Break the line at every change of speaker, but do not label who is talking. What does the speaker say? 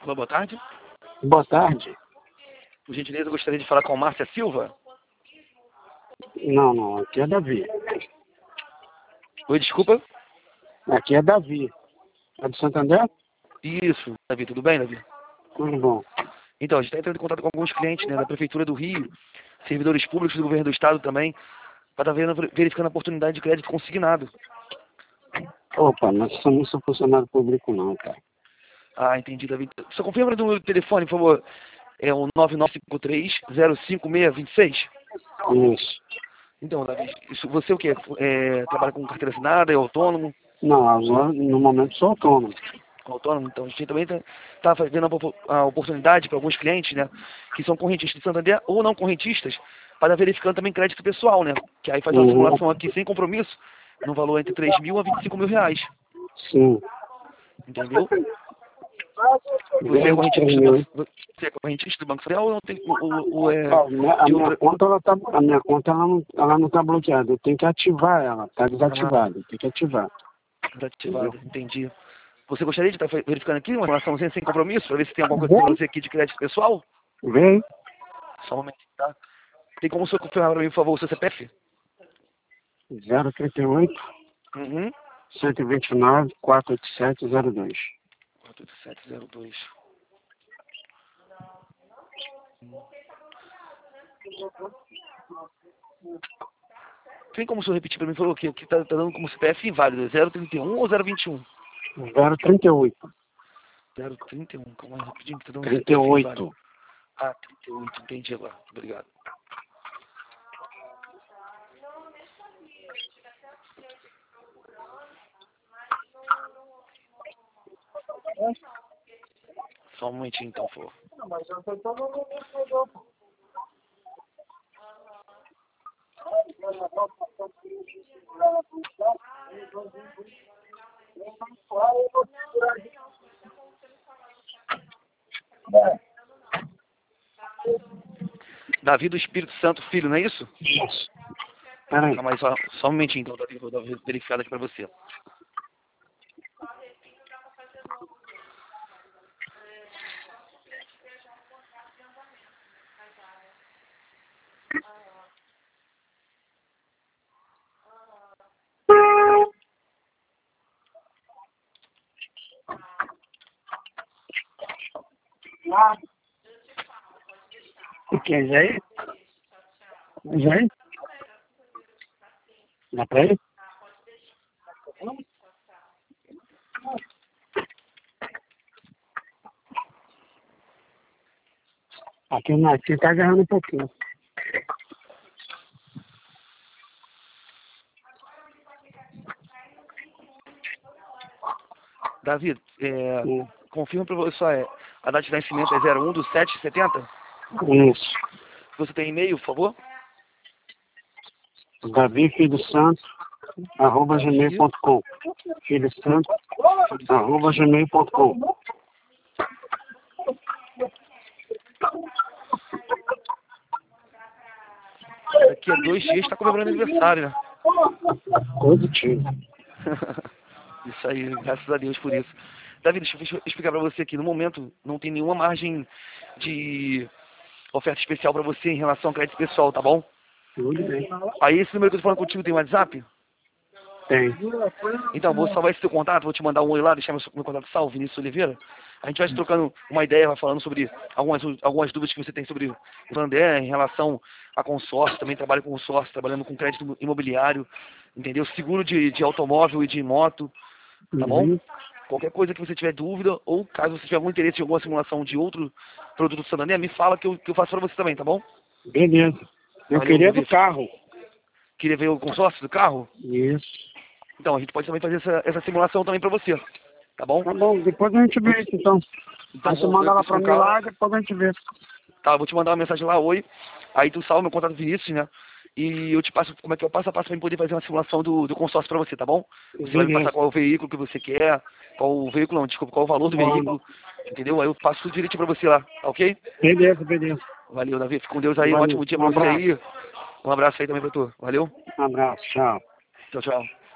Alô, boa tarde.
Boa tarde.
Por gentileza, eu gostaria de falar com a Márcia Silva.
Não, aqui é Davi.
Oi, desculpa.
Aqui é Davi. É de Santander?
Isso, Davi, tudo bem, Davi?
Tudo bom.
Então, a gente está entrando em contato com alguns clientes, né, da Prefeitura do Rio, servidores públicos do Governo do Estado também, para estar verificando a oportunidade de crédito consignado.
Opa, nós somos funcionário público não, cara.
Ah, entendi, Davi. Só confirma o número do telefone, por favor. É o 9953-05626.
Isso.
Então, Davi, isso, você o quê? Trabalha com carteira assinada, é autônomo?
Não, agora no momento sou autônomo.
Autônomo, então a gente também está vendo a oportunidade para alguns clientes, né, que são correntistas de Santander ou não correntistas, para verificando também crédito pessoal, né, que aí faz uma simulação aqui sem compromisso, no valor entre 3 mil a 25 mil reais.
Sim.
Entendeu? Você é correntista do Banco Federal ou não tem, ou é
A
de
minha
outra?
conta, ela não tá bloqueada. Eu tenho que ativar ela. Tá desativada. Tem que ativar.
Desativado, entendi. Você gostaria de estar verificando aqui uma simulação sem compromisso, para ver se tem alguma coisa para você aqui de crédito pessoal?
Vem.
Só um momento, tá? Tem como você confirmar para mim, por favor, o seu CPF?
038
Uhum.
129 48702.
48702. Tem como o senhor repetir para mim, falou que tá dando como CPF inválido, é 031 ou 021?
038.
031, calma aí, rapidinho, que tá dando CPF
38.
inválido. Ah, 38, entendi agora, obrigado. Só um momentinho então, por favor. Davi do Espírito Santo Filho, não é isso?
Isso. Peraí.
Calma aí, só um momentinho então, Davi, vou dar uma verificada aqui para você.
O que é Jair? Jair? Dá pra ir? Aqui tá agarrando um pouquinho.
Davi, confirma para você só, a data de nascimento é 01/7/70?
Isso.
Você tem e-mail, por favor?
Davi Filho Santo, @gmail.com. Filho Santo, @gmail.com.
Daqui a 2 dias está comemorando aniversário, né?
Positivo.
Isso aí, graças a Deus por isso. Davi, deixa eu explicar para você aqui. No momento, não tem nenhuma margem de oferta especial para você em relação ao crédito pessoal, tá bom?
Tudo bem.
Aí, esse número que eu tô falando contigo tem WhatsApp?
Tem.
Então, vou salvar esse teu contato, vou te mandar um oi lá, deixar meu contato salvo, Vinícius Oliveira. A gente vai se trocando uma ideia, vai falando sobre algumas dúvidas que você tem sobre o Santander em relação a consórcio, também trabalho com consórcio, trabalhando com crédito imobiliário, entendeu? Seguro de automóvel e de moto, tá bom? Qualquer coisa que você tiver dúvida, ou caso você tiver algum interesse em alguma simulação de outro produto do Santander, me fala que eu faço para você também, tá bom?
Beleza. Eu
Valeu,
queria
Davi.
do carro.
Queria ver o consórcio do carro?
Isso.
Então, a gente pode também fazer essa simulação também para você, tá bom?
Tá bom, depois a gente vê isso então.
Então,
Aí você manda lá pra mim lá, depois a gente vê.
Tá, eu vou te mandar uma mensagem lá, oi. Aí tu salva meu contato Vinícius, né? E eu te passo como é que eu passo a passo para poder fazer uma simulação do consórcio para você, tá bom? Você vai me passar qual é o veículo que você quer, qual o veículo, não, desculpa, qual o valor do veículo, entendeu? Aí eu passo tudo direitinho para você lá, tá ok?
Beleza, beleza.
Valeu, Davi. Fica com Deus aí, um
Valeu.
ótimo dia pra você aí. Um abraço aí também pra tu. Valeu?
Um abraço, tchau.
Tchau, tchau.